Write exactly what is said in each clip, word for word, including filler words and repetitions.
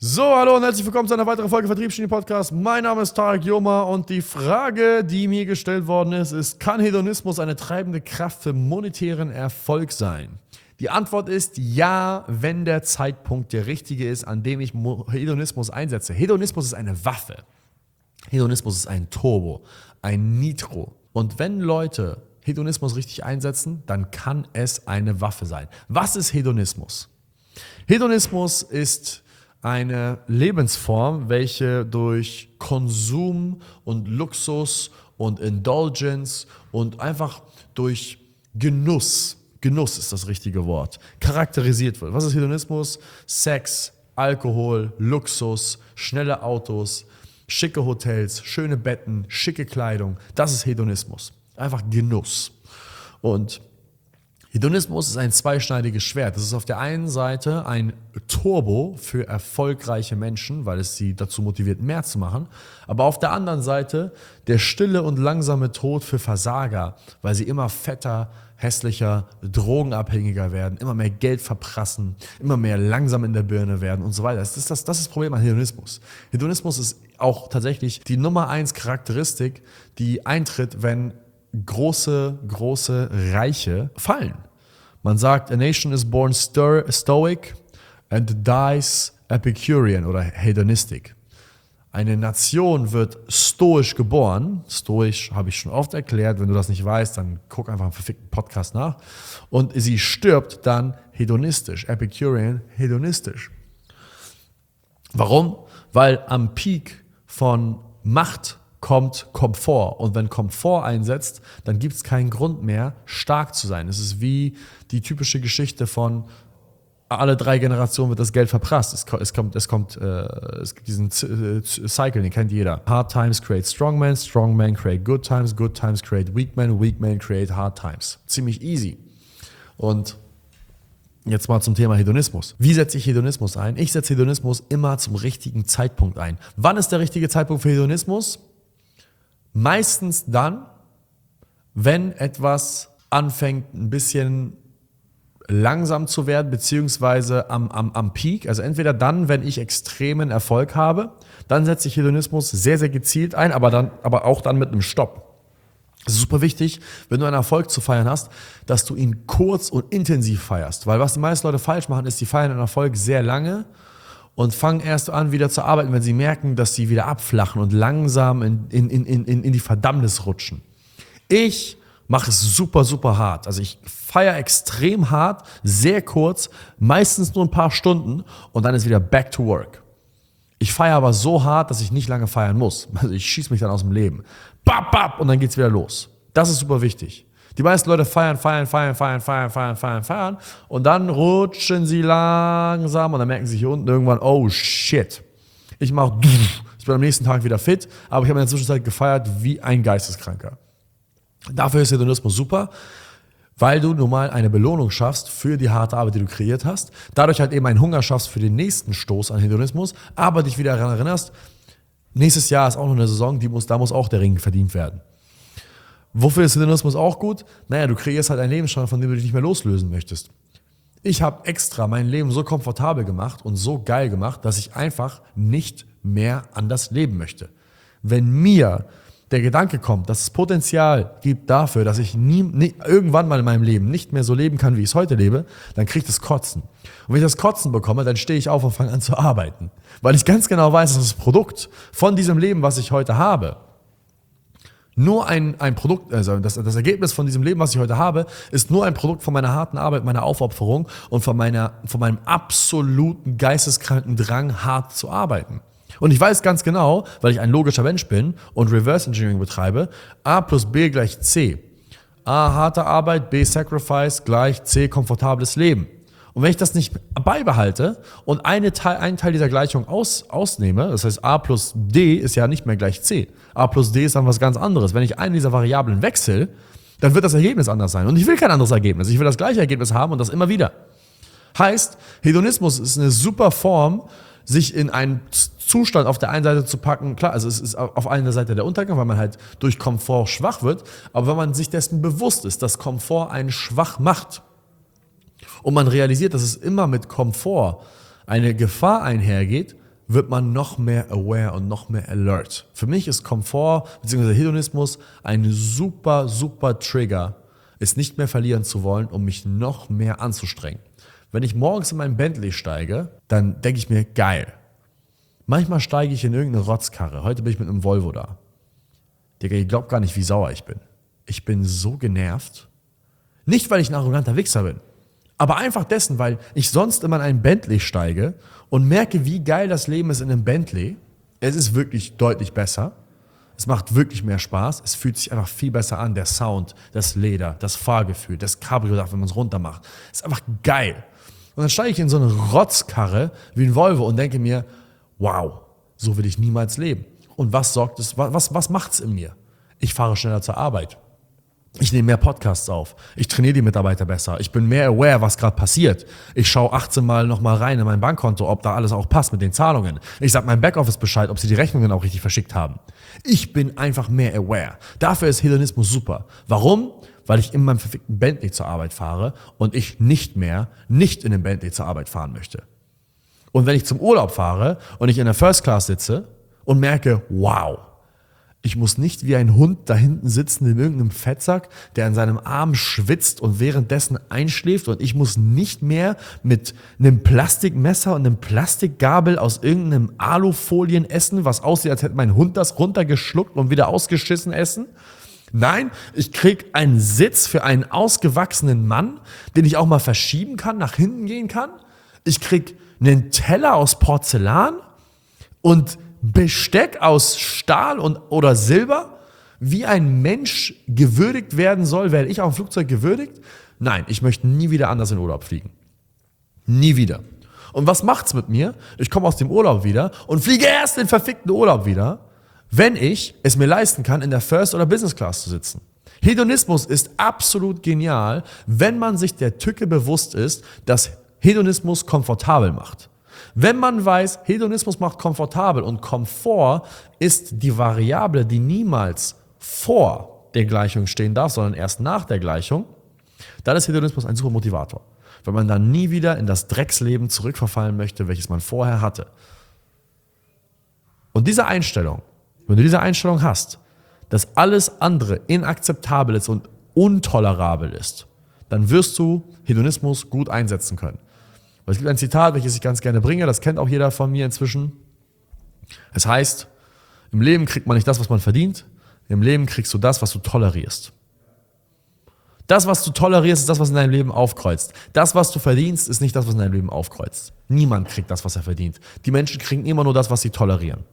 So, hallo und herzlich willkommen zu einer weiteren Folge Vertriebsgenie Podcast. Mein Name ist Tarek Yoma und die Frage, die mir gestellt worden ist, ist, kann Hedonismus eine treibende Kraft für monetären Erfolg sein? Die Antwort ist ja, wenn der Zeitpunkt der richtige ist, an dem ich Hedonismus einsetze. Hedonismus ist eine Waffe. Hedonismus ist ein Turbo, ein Nitro. Und wenn Leute Hedonismus richtig einsetzen, dann kann es eine Waffe sein. Was ist Hedonismus? Hedonismus ist eine Lebensform, welche durch Konsum und Luxus und Indulgence und einfach durch Genuss, Genuss ist das richtige Wort, charakterisiert wird. Was ist Hedonismus? Sex, Alkohol, Luxus, schnelle Autos, schicke Hotels, schöne Betten, schicke Kleidung. Das ist Hedonismus. Einfach Genuss. Und Hedonismus ist ein zweischneidiges Schwert. Das ist auf der einen Seite ein Turbo für erfolgreiche Menschen, weil es sie dazu motiviert, mehr zu machen. Aber auf der anderen Seite der stille und langsame Tod für Versager, weil sie immer fetter, hässlicher, drogenabhängiger werden, immer mehr Geld verprassen, immer mehr langsam in der Birne werden und so weiter. Das ist das, das ist das Problem an Hedonismus. Hedonismus ist auch tatsächlich die Nummer eins Charakteristik, die eintritt, wenn große, große Reiche fallen. Man sagt, a nation is born sto- stoic and dies Epicurean oder hedonistic. Eine Nation wird stoisch geboren. Stoisch habe ich schon oft erklärt. Wenn du das nicht weißt, dann guck einfach einen verfickten Podcast nach. Und sie stirbt dann hedonistisch. Epicurean, hedonistisch. Warum? Weil am Peak von Macht kommt Komfort. Und wenn Komfort einsetzt, dann gibt es keinen Grund mehr, stark zu sein. Es ist wie die typische Geschichte von alle drei Generationen wird das Geld verprasst. Es kommt, es kommt, es kommt, äh, es gibt diesen Cycle, den kennt jeder. Hard times create strong men, strong men create good times, good times create weak men, weak men create hard times. Ziemlich easy. Und jetzt mal zum Thema Hedonismus. Wie setze ich Hedonismus ein? Ich setze Hedonismus immer zum richtigen Zeitpunkt ein. Wann ist der richtige Zeitpunkt für Hedonismus? Meistens dann, wenn etwas anfängt, ein bisschen langsam zu werden, beziehungsweise am, am, am Peak. Also entweder dann, wenn ich extremen Erfolg habe, dann setze ich Hedonismus sehr, sehr gezielt ein, aber, dann, aber auch dann mit einem Stopp. Es ist super wichtig, wenn du einen Erfolg zu feiern hast, dass du ihn kurz und intensiv feierst. Weil was die meisten Leute falsch machen, ist, die feiern einen Erfolg sehr lange und fangen erst an, wieder zu arbeiten, wenn sie merken, dass sie wieder abflachen und langsam in, in, in, in, in die Verdammnis rutschen. Ich mache es super, super hart. Also ich feiere extrem hart, sehr kurz, meistens nur ein paar Stunden und dann ist wieder back to work. Ich feiere aber so hart, dass ich nicht lange feiern muss. Also ich schieße mich dann aus dem Leben. Bap, bap, und dann geht's wieder los. Das ist super wichtig. Die meisten Leute feiern, feiern, feiern, feiern, feiern, feiern, feiern, feiern und dann rutschen sie langsam und dann merken sie hier unten irgendwann, oh shit, ich mache, ich bin am nächsten Tag wieder fit, aber ich habe in der Zwischenzeit gefeiert wie ein Geisteskranker. Dafür ist Hedonismus super, weil du nun mal eine Belohnung schaffst für die harte Arbeit, die du kreiert hast, dadurch halt eben einen Hunger schaffst für den nächsten Stoß an Hedonismus, aber dich wieder daran erinnerst, nächstes Jahr ist auch noch eine Saison, die muss, da muss auch der Ring verdient werden. Wofür ist Hedonismus auch gut? Naja, du kreierst halt einen Lebensstandard, von dem du dich nicht mehr loslösen möchtest. Ich habe extra mein Leben so komfortabel gemacht und so geil gemacht, dass ich einfach nicht mehr anders leben möchte. Wenn mir der Gedanke kommt, dass es Potenzial gibt dafür, dass ich nie, nie, irgendwann mal in meinem Leben nicht mehr so leben kann, wie ich es heute lebe, dann kriege ich das Kotzen. Und wenn ich das Kotzen bekomme, dann stehe ich auf und fange an zu arbeiten. Weil ich ganz genau weiß, dass das Produkt von diesem Leben, was ich heute habe, nur ein, ein Produkt, also das, das Ergebnis von diesem Leben, was ich heute habe, ist nur ein Produkt von meiner harten Arbeit, meiner Aufopferung und von, meiner, von meinem absoluten geisteskranken Drang, hart zu arbeiten. Und ich weiß ganz genau, weil ich ein logischer Mensch bin und Reverse Engineering betreibe, A plus B gleich C. A, harte Arbeit, B, Sacrifice gleich C, komfortables Leben. Und wenn ich das nicht beibehalte und eine Teil, einen Teil dieser Gleichung aus, ausnehme, das heißt A plus D ist ja nicht mehr gleich C. A plus D ist dann was ganz anderes. Wenn ich eine dieser Variablen wechsle, dann wird das Ergebnis anders sein. Und ich will kein anderes Ergebnis. Ich will das gleiche Ergebnis haben und das immer wieder. Heißt, Hedonismus ist eine super Form, sich in einen Zustand auf der einen Seite zu packen. Klar, also es ist auf einer Seite der Untergang, weil man halt durch Komfort schwach wird. Aber wenn man sich dessen bewusst ist, dass Komfort einen schwach macht, und man realisiert, dass es immer mit Komfort eine Gefahr einhergeht, wird man noch mehr aware und noch mehr alert. Für mich ist Komfort bzw. Hedonismus ein super, super Trigger, es nicht mehr verlieren zu wollen, um mich noch mehr anzustrengen. Wenn ich morgens in mein Bentley steige, dann denke ich mir, geil. Manchmal steige ich in irgendeine Rotzkarre. Heute bin ich mit einem Volvo da. Digga, ihr glaubt gar nicht, wie sauer ich bin. Ich bin so genervt. Nicht, weil ich ein arroganter Wichser bin, aber einfach dessen, weil ich sonst immer in einen Bentley steige und merke, wie geil das Leben ist in einem Bentley. Es ist wirklich deutlich besser. Es macht wirklich mehr Spaß. Es fühlt sich einfach viel besser an. Der Sound, das Leder, das Fahrgefühl, das Cabrio-Dach, wenn man es runter macht. Ist einfach geil. Und dann steige ich in so eine Rotzkarre wie ein Volvo und denke mir, wow, so will ich niemals leben. Und was sorgt es, was, was macht es in mir? Ich fahre schneller zur Arbeit. Ich nehme mehr Podcasts auf. Ich trainiere die Mitarbeiter besser. Ich bin mehr aware, was gerade passiert. Ich schaue achtzehn Mal nochmal rein in mein Bankkonto, ob da alles auch passt mit den Zahlungen. Ich sage meinem Backoffice Bescheid, ob sie die Rechnungen auch richtig verschickt haben. Ich bin einfach mehr aware. Dafür ist Hedonismus super. Warum? Weil ich in meinem verfickten Bentley zur Arbeit fahre und ich nicht mehr, nicht in dem Bentley zur Arbeit fahren möchte. Und wenn ich zum Urlaub fahre und ich in der First Class sitze und merke, wow, ich muss nicht wie ein Hund da hinten sitzen in irgendeinem Fettsack, der an seinem Arm schwitzt und währenddessen einschläft, und ich muss nicht mehr mit einem Plastikmesser und einem Plastikgabel aus irgendeinem Alufolien essen, was aussieht, als hätte mein Hund das runtergeschluckt und wieder ausgeschissen essen. Nein, ich krieg einen Sitz für einen ausgewachsenen Mann, den ich auch mal verschieben kann, nach hinten gehen kann. Ich krieg einen Teller aus Porzellan und Besteck aus Stahl und, oder Silber. Wie ein Mensch gewürdigt werden soll, werde ich auf dem Flugzeug gewürdigt? Nein, ich möchte nie wieder anders in Urlaub fliegen. Nie wieder. Und was macht's mit mir? Ich komme aus dem Urlaub wieder und fliege erst in den verfickten Urlaub wieder, wenn ich es mir leisten kann, in der First oder Business Class zu sitzen. Hedonismus ist absolut genial, wenn man sich der Tücke bewusst ist, dass Hedonismus komfortabel macht. Wenn man weiß, Hedonismus macht komfortabel und Komfort ist die Variable, die niemals vor der Gleichung stehen darf, sondern erst nach der Gleichung, dann ist Hedonismus ein super Motivator. Weil man dann nie wieder in das Drecksleben zurückverfallen möchte, welches man vorher hatte. Und diese Einstellung, wenn du diese Einstellung hast, dass alles andere inakzeptabel ist und untolerabel ist, dann wirst du Hedonismus gut einsetzen können. Es gibt ein Zitat, welches ich ganz gerne bringe, das kennt auch jeder von mir inzwischen. Es heißt, im Leben kriegt man nicht das, was man verdient, im Leben kriegst du das, was du tolerierst. Das, was du tolerierst, ist das, was in deinem Leben aufkreuzt. Das, was du verdienst, ist nicht das, was in deinem Leben aufkreuzt. Niemand kriegt das, was er verdient. Die Menschen kriegen immer nur das, was sie tolerieren.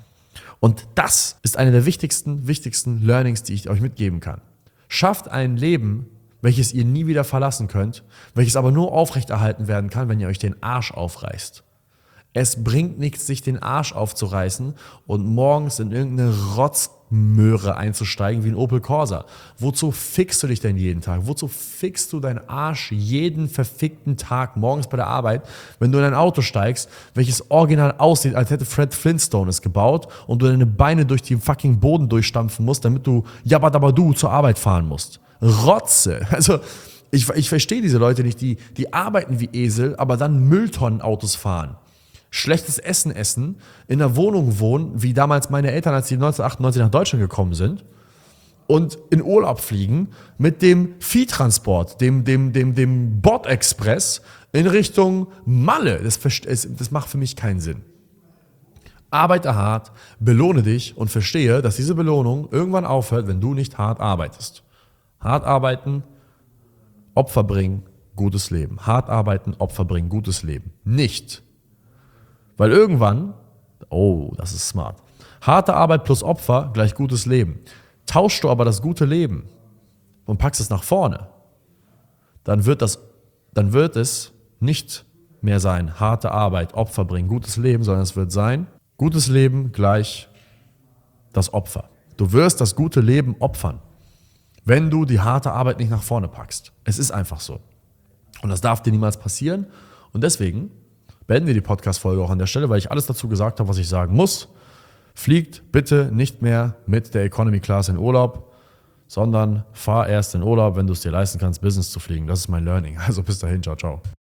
Und das ist eine der wichtigsten, wichtigsten Learnings, die ich euch mitgeben kann. Schafft ein Leben, welches ihr nie wieder verlassen könnt, welches aber nur aufrechterhalten werden kann, wenn ihr euch den Arsch aufreißt. Es bringt nichts, sich den Arsch aufzureißen und morgens in irgendeine Rotzmöhre einzusteigen wie ein Opel Corsa. Wozu fickst du dich denn jeden Tag? Wozu fickst du deinen Arsch jeden verfickten Tag morgens bei der Arbeit, wenn du in ein Auto steigst, welches original aussieht, als hätte Fred Flintstone es gebaut und du deine Beine durch den fucking Boden durchstampfen musst, damit du Jabadabadu zur Arbeit fahren musst? Rotze. Also ich, ich verstehe diese Leute nicht, die, die arbeiten wie Esel, aber dann Mülltonnenautos fahren. Schlechtes Essen essen, in einer Wohnung wohnen, wie damals meine Eltern, als sie neunzehnhundertachtundneunzig nach Deutschland gekommen sind, und in Urlaub fliegen mit dem Viehtransport, dem, dem, dem, dem Bord-Express in Richtung Malle. Das, das macht für mich keinen Sinn. Arbeite hart, belohne dich und verstehe, dass diese Belohnung irgendwann aufhört, wenn du nicht hart arbeitest. Hart arbeiten, Opfer bringen, gutes Leben. Hart arbeiten, Opfer bringen, gutes Leben. Nicht. Weil irgendwann, oh, das ist smart, harte Arbeit plus Opfer gleich gutes Leben. Tauschst du aber das gute Leben und packst es nach vorne, dann wird, das, dann wird es nicht mehr sein, harte Arbeit, Opfer bringen, gutes Leben, sondern es wird sein, gutes Leben gleich das Opfer. Du wirst das gute Leben opfern, wenn du die harte Arbeit nicht nach vorne packst. Es ist einfach so. Und das darf dir niemals passieren. Und deswegen beenden wir die Podcast-Folge auch an der Stelle, weil ich alles dazu gesagt habe, was ich sagen muss. Fliegt bitte nicht mehr mit der Economy Class in Urlaub, sondern fahr erst in Urlaub, wenn du es dir leisten kannst, Business zu fliegen. Das ist mein Learning. Also bis dahin, ciao, ciao.